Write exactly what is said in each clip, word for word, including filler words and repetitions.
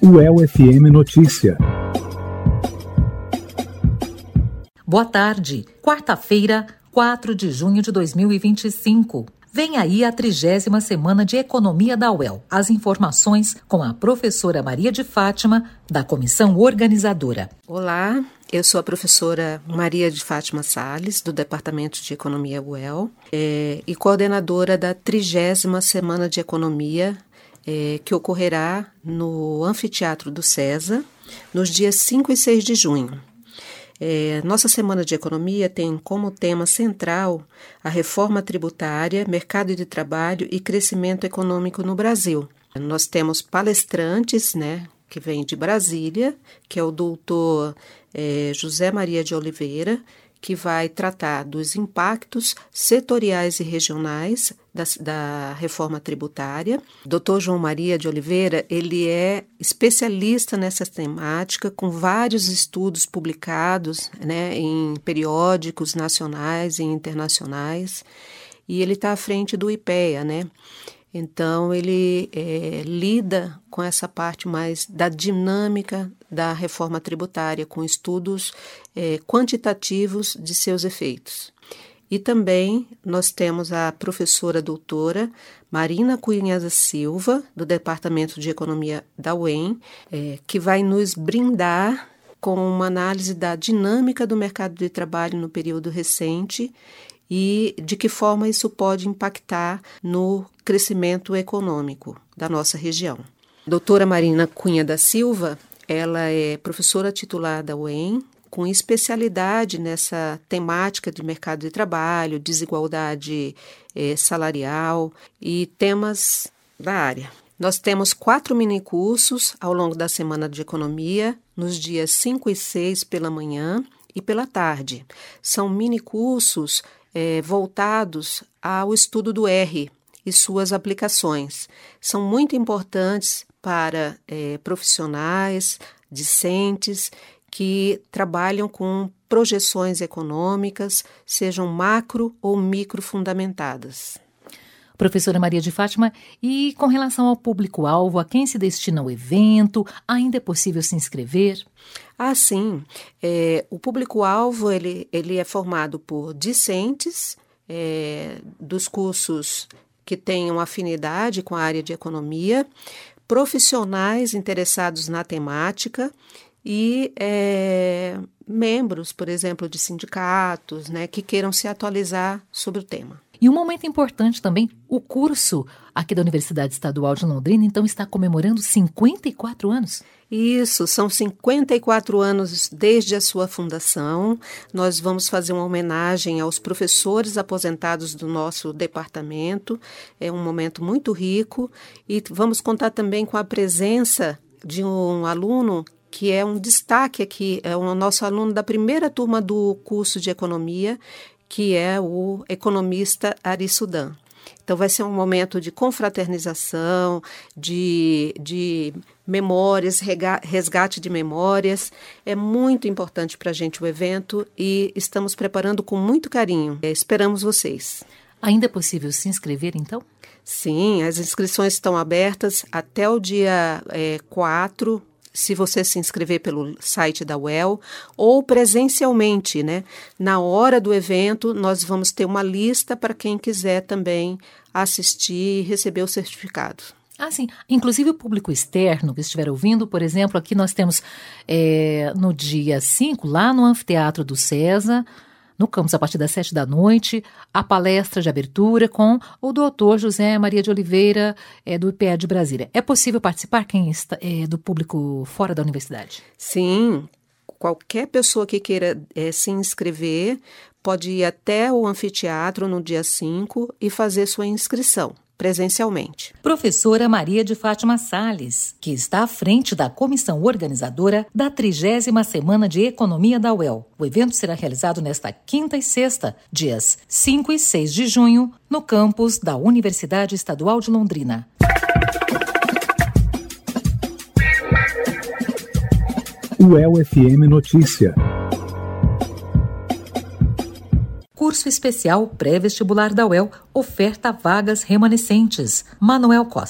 U E L F M Notícia. Boa tarde, quarta-feira, quatro de junho de dois mil e vinte e cinco. Vem aí a trigésima Semana de Economia da U E L. As informações com a professora Maria de Fátima, da Comissão Organizadora. Olá, eu sou a professora Maria de Fátima Salles, do Departamento de Economia U E L, é, e coordenadora da trigésima Semana de Economia, é, que ocorrerá no Anfiteatro do César, nos dias cinco e seis de junho. É, nossa Semana de Economia tem como tema central a reforma tributária, mercado de trabalho e crescimento econômico no Brasil. Nós temos palestrantes, né, que vêm de Brasília, que é o doutor é, José Maria de Oliveira, que vai tratar dos impactos setoriais e regionais da, da reforma tributária. doutor João Maria de Oliveira, ele é especialista nessa temática, com vários estudos publicados, né, em periódicos nacionais e internacionais, e ele está à frente do IPEA, né? Então, ele é, lida com essa parte mais da dinâmica da reforma tributária, com estudos é, quantitativos de seus efeitos. E também nós temos a professora doutora Marina Cunha da Silva, do Departamento de Economia da U E M, é, que vai nos brindar com uma análise da dinâmica do mercado de trabalho no período recente e de que forma isso pode impactar no crescimento econômico da nossa região. Doutora Marina Cunha da Silva, ela é professora titular da U E M, com especialidade nessa temática de mercado de trabalho, desigualdade eh, salarial e temas da área. Nós temos quatro minicursos ao longo da Semana de Economia, nos dias cinco e seis pela manhã e pela tarde. São minicursos eh, voltados ao estudo do R e suas aplicações. São muito importantes para eh, profissionais, discentes, que trabalham com projeções econômicas, sejam macro ou micro fundamentadas. Professora Maria de Fátima, e com relação ao público-alvo, a quem se destina o evento, ainda é possível se inscrever? Ah, sim. É, o público-alvo ele, ele é formado por discentes é, dos cursos que tenham afinidade com a área de economia, profissionais interessados na temática e é, membros, por exemplo, de sindicatos, né, que queiram se atualizar sobre o tema. E um momento importante também, o curso aqui da Universidade Estadual de Londrina, então, está comemorando cinquenta e quatro anos. Isso, são cinquenta e quatro anos desde a sua fundação. Nós vamos fazer uma homenagem aos professores aposentados do nosso departamento. É um momento muito rico e vamos contar também com a presença de um aluno que é um destaque aqui, é o nosso aluno da primeira turma do curso de Economia, que é o economista Ari Sudan. Então, vai ser um momento de confraternização, de, de memórias, resgate de memórias. É muito importante para a gente o evento e estamos preparando com muito carinho. É, esperamos vocês. Ainda é possível se inscrever, então? Sim, as inscrições estão abertas até o dia é, quatro, se você se inscrever pelo site da U E L ou presencialmente, né? Na hora do evento, nós vamos ter uma lista para quem quiser também assistir e receber o certificado. Ah, sim. Inclusive o público externo que estiver ouvindo, por exemplo, aqui nós temos é, no dia cinco, lá no Anfiteatro do César, no campus, a partir das sete da noite, a palestra de abertura com o doutor José Maria de Oliveira, é, do IPEA de Brasília. É possível participar quem está, é, do público fora da universidade? Sim, qualquer pessoa que queira é, se inscrever pode ir até o anfiteatro no dia cinco e fazer sua inscrição presencialmente. Professora Maria de Fátima Salles, que está à frente da comissão organizadora da trigésima Semana de Economia da U E L. O evento será realizado nesta quinta e sexta, dias cinco e seis de junho, no campus da Universidade Estadual de Londrina. U E L F M Notícia. Curso especial pré-vestibular da U E L oferta vagas remanescentes. Manuel Costa.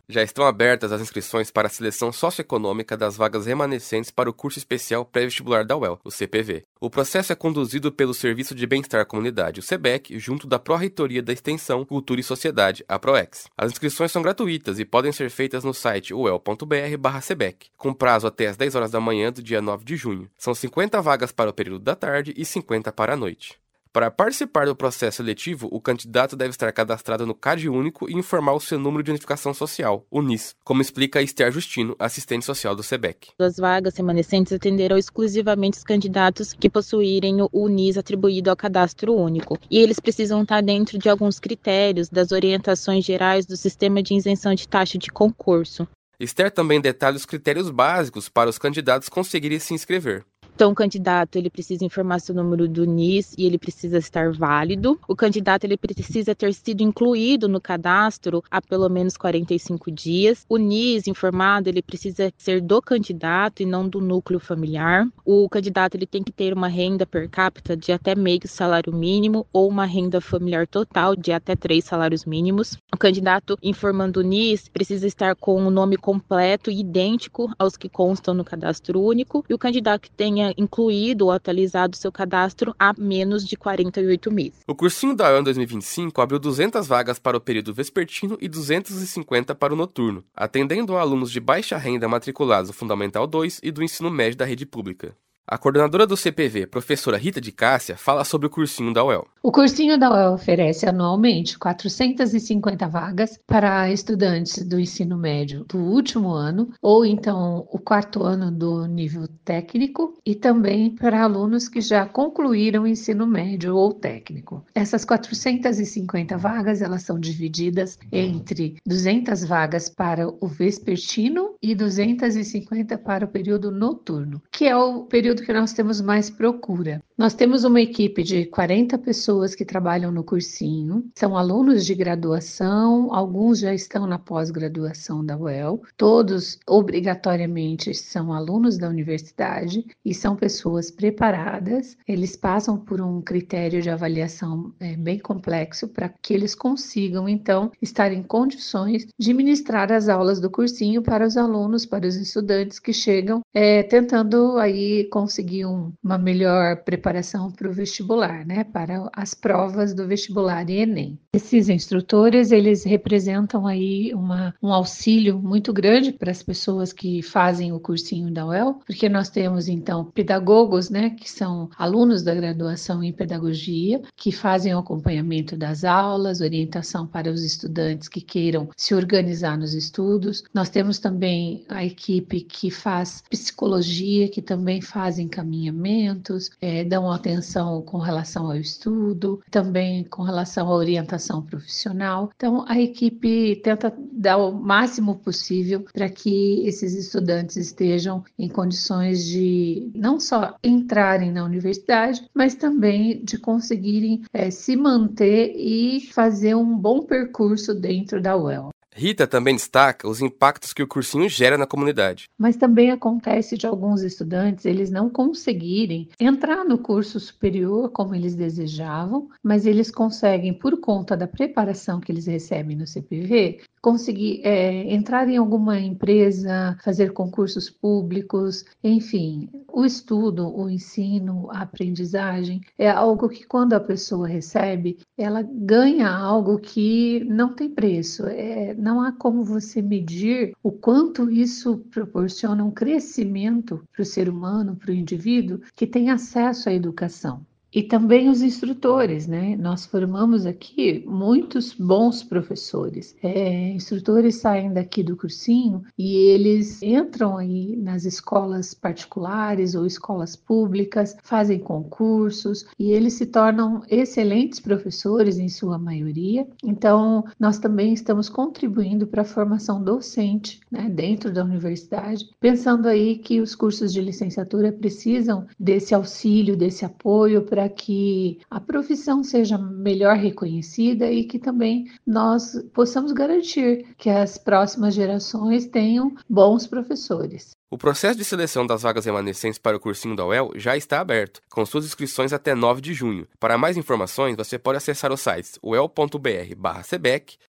Já estão abertas as inscrições para a seleção socioeconômica das vagas remanescentes para o curso especial pré-vestibular da U E L, o C P V. O processo é conduzido pelo Serviço de Bem-Estar à Comunidade, o SEBEC, junto da Pró-Reitoria da Extensão, Cultura e Sociedade, a PROEX. As inscrições são gratuitas e podem ser feitas no site u e l ponto b r barra sebec, com prazo até às dez horas da manhã do dia nove de junho. São cinquenta vagas para o período da tarde e cinquenta para a noite. Para participar do processo seletivo, o candidato deve estar cadastrado no CadÚnico e informar o seu número de identificação social, o N I S, como explica Esther Justino, assistente social do SEBEC. As vagas remanescentes atenderão exclusivamente os candidatos que possuírem o N I S atribuído ao cadastro único. E eles precisam estar dentro de alguns critérios das orientações gerais do sistema de isenção de taxa de concurso. Esther também detalha os critérios básicos para os candidatos conseguirem se inscrever. Então, o candidato ele precisa informar seu número do N I S e ele precisa estar válido. O candidato ele precisa ter sido incluído no cadastro há pelo menos quarenta e cinco dias. O N I S informado ele precisa ser do candidato e não do núcleo familiar. O candidato ele tem que ter uma renda per capita de até meio salário mínimo ou uma renda familiar total de até três salários mínimos. O candidato informando o N I S precisa estar com o nome completo e idêntico aos que constam no cadastro único. E o candidato que tenha incluído ou atualizado seu cadastro há menos de quarenta e oito meses. O cursinho da U E L em dois mil e vinte e cinco abriu duzentas vagas para o período vespertino e duzentas e cinquenta para o noturno, atendendo a alunos de baixa renda matriculados do Fundamental dois e do ensino médio da rede pública. A coordenadora do C P V, professora Rita de Cássia, fala sobre o cursinho da U E L. O cursinho da U E L oferece anualmente quatrocentas e cinquenta vagas para estudantes do ensino médio do último ano, ou então o quarto ano do nível técnico, e também para alunos que já concluíram o ensino médio ou técnico. Essas quatrocentas e cinquenta vagas, elas são divididas entre duzentas vagas para o vespertino e duzentas e cinquenta para o período noturno, que é o período que nós temos mais procura. Nós temos uma equipe de quarenta pessoas que trabalham no cursinho, são alunos de graduação, alguns já estão na pós-graduação da U E L, todos obrigatoriamente são alunos da universidade e são pessoas preparadas, eles passam por um critério de avaliação é, bem complexo para que eles consigam então estar em condições de ministrar as aulas do cursinho para os alunos, para os estudantes que chegam é, tentando aí conseguir um, uma melhor preparação para o vestibular, né, para as provas do vestibular e Enem. Esses instrutores, eles representam aí uma, um auxílio muito grande para as pessoas que fazem o cursinho da U E L, porque nós temos então pedagogos, né, que são alunos da graduação em pedagogia, que fazem o acompanhamento das aulas, orientação para os estudantes que queiram se organizar nos estudos. Nós temos também a equipe que faz psicologia, que também faz encaminhamentos, é, dão atenção com relação ao estudo, também com relação à orientação profissional. Então, a equipe tenta dar o máximo possível para que esses estudantes estejam em condições de não só entrarem na universidade, mas também de conseguirem é, se manter e fazer um bom percurso dentro da U E L. Rita também destaca os impactos que o cursinho gera na comunidade. Mas também acontece de alguns estudantes eles não conseguirem entrar no curso superior como eles desejavam, mas eles conseguem, por conta da preparação que eles recebem no C P V, conseguir é, entrar em alguma empresa, fazer concursos públicos, enfim. O estudo, o ensino, a aprendizagem é algo que quando a pessoa recebe, ela ganha algo que não tem preço. É, não há como você medir o quanto isso proporciona um crescimento para o ser humano, para o indivíduo que tem acesso à educação. E também os instrutores, né? Nós formamos aqui muitos bons professores. É, instrutores saem daqui do cursinho e eles entram aí nas escolas particulares ou escolas públicas, fazem concursos e eles se tornam excelentes professores em sua maioria. Então, nós também estamos contribuindo para a formação docente, né, dentro da universidade, pensando aí que os cursos de licenciatura precisam desse auxílio, desse apoio para que a profissão seja melhor reconhecida e que também nós possamos garantir que as próximas gerações tenham bons professores. O processo de seleção das vagas remanescentes para o cursinho da U E L já está aberto, com suas inscrições até nove de junho. Para mais informações, você pode acessar os sites u e l ponto b r barra sebec,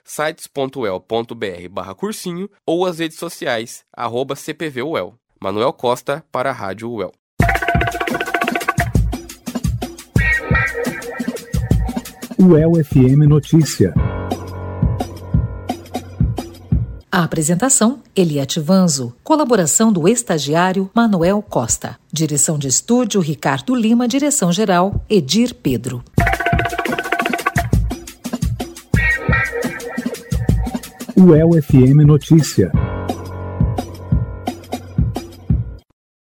sites ponto u e l ponto b r barra cursinho ou as redes sociais, arroba C P V U E L. Manuel Costa para a Rádio U E L. U E L F M Notícia. A apresentação, Eliette Vanzo. Colaboração do estagiário Manuel Costa. Direção de estúdio, Ricardo Lima. Direção-geral, Edir Pedro. U E L F M Notícia.